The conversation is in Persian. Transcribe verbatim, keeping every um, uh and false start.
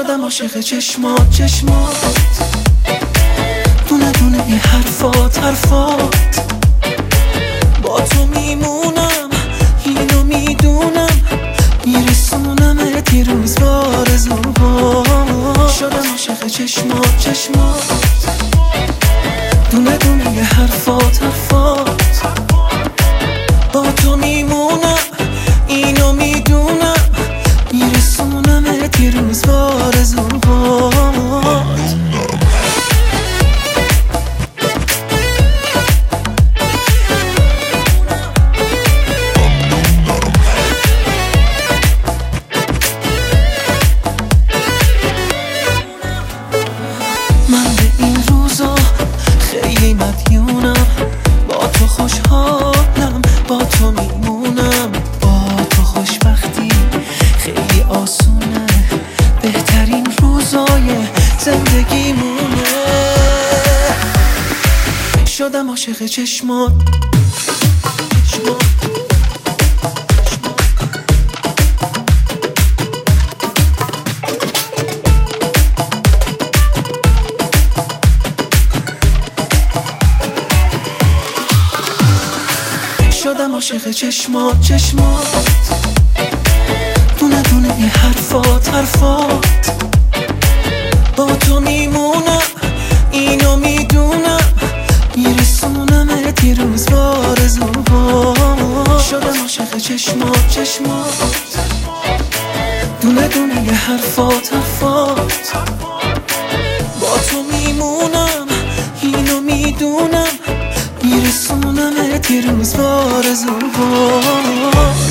شدم عاشق چشمات چشمات، دونه دونه این حرفات حرفات. با تو میمونم اینو میدونم، میرسونمت یه روز بارزوها. شدم عاشق چشمات چشمات، دونه دونه یه حرفات حرفات. با تو میمونم اینو میدونم، میرسونمت یه روز بارزوها. من به این روزا خیلی مدیونم، با تو خوشحالم، با تو میمونم. با تو خوشبختی خیلی آسونه، بهترین روزای زندگیمونه. شدم عاشق چشمات چشمات. شدم عاشق چشمات چشمات، دونه دونه یه حرفات حرفات. با تو میمونم اینو میدونم، میرسونمت یه روز بارزوها. شدم عاشق چشمات چشمات، دونه دونه یه حرفات حرفات. با تو میمونم اینو میدونم، میرسونمت یه روز بارزوها.